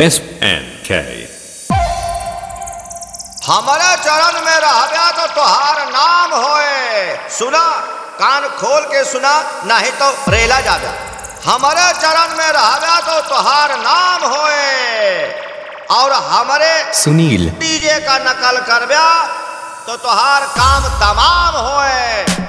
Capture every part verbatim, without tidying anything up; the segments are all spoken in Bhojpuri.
S N K हमारे चरण में रहबे तो तोहार नाम होए। सुना, कान खोल के सुना, नहीं तो रेला जादा। हमारे चरण में रहबे तो तोहार नाम होए, और हमारे सुनील डीजे का नकल करबे तो तोहार काम तमाम होए।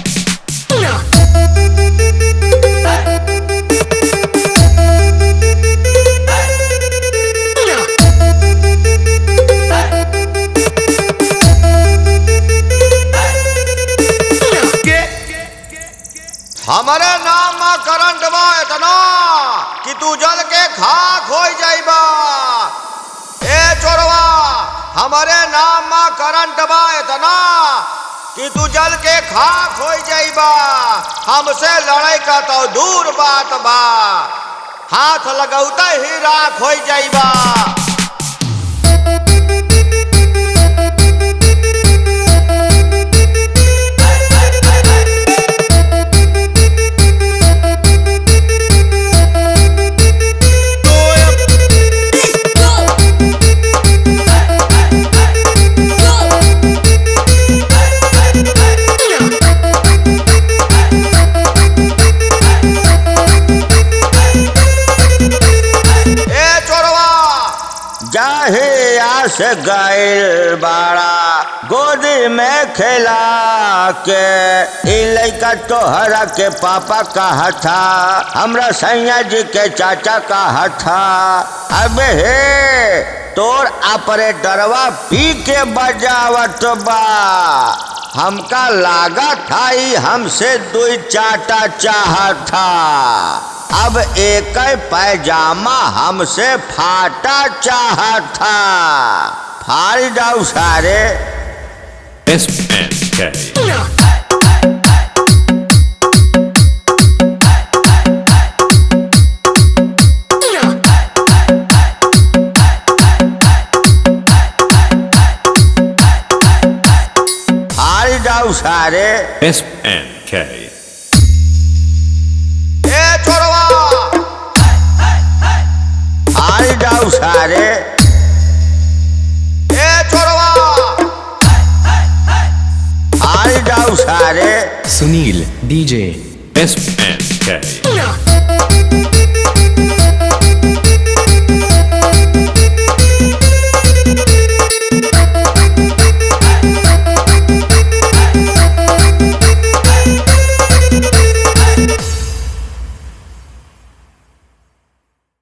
हमारे नाम में करंट बा इतना कि तू जल के खाक हो जाइबा। ए चोरवा, हमारे नाम में करंट बा इतना कि तू जल के खाक हो जाइबा। हमसे लड़ाई का तो दूर बात बा, हाथ लगौता ही राख हो जाइबा। जाहे आस गैल बाड़ा गोदी में खेला के, ई लइका तोहरा के पापा कहा था, हमरा सैया जी के चाचा कहा था। अबे हे तोर ऑपरेटरवा पी के बजावत बा, हमका लागा था ही हमसे दुई चाटा चाहा था। अब एक पैजामा हमसे फाटा चाहा था, फाड़ जाऊ सारे। S N K फाड़ जाऊ सारे। S N K फाड़ जाऊ सारे। ए छोरवा, फाड़ जाऊ सारे। Sunil DJ S N K